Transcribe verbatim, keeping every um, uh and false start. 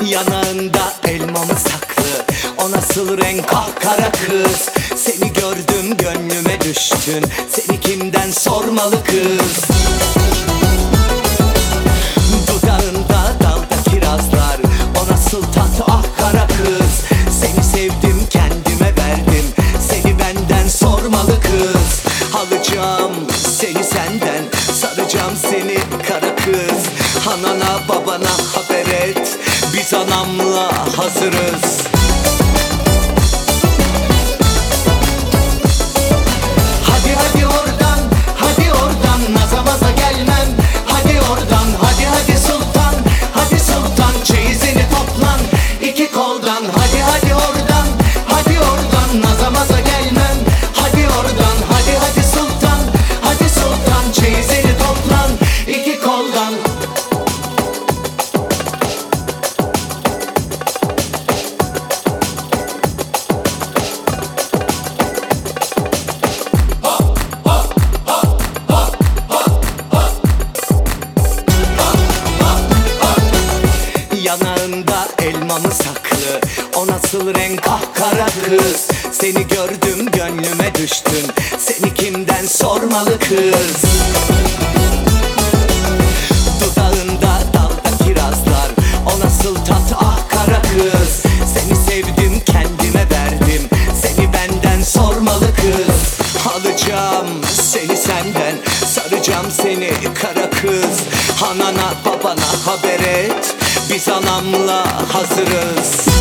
Yanağında elmamı saklı, o nasıl renk ah kara kız. Seni gördüm gönlüme düştün, seni kimden sormalı kız. Dudağında dalda kirazlar, o nasıl tat ah kara kız. Seni sevdim kendime verdim, seni benden sormalı kız. Alacağım seni senden, saracağım seni kara kız. Anana babana haber et, biz anamla hazırız. Hadi hadi oradan, hadi oradan, naza maza gelmem. Hadi oradan, hadi hadi sultan, hadi sultan, çeyizini toplan iki koldan. Hadi hadi oradan, hadi oradan, naza maza gelmem. Hadi oradan, hadi hadi sultan, hadi sultan, çeyizini toplan iki koldan. Yanağında elmamı saklı, o nasıl renk ah kara kız. Seni gördüm gönlüme düştün, seni kimden sormalı kız. Dudağında dalda kirazlar, o nasıl tat ah kara kız. Seni sevdim kendime verdim, seni benden sormalı kız. Alacağım seni senden, saracağım seni kara kız. Anana babana haber et, biz anamla hazırız.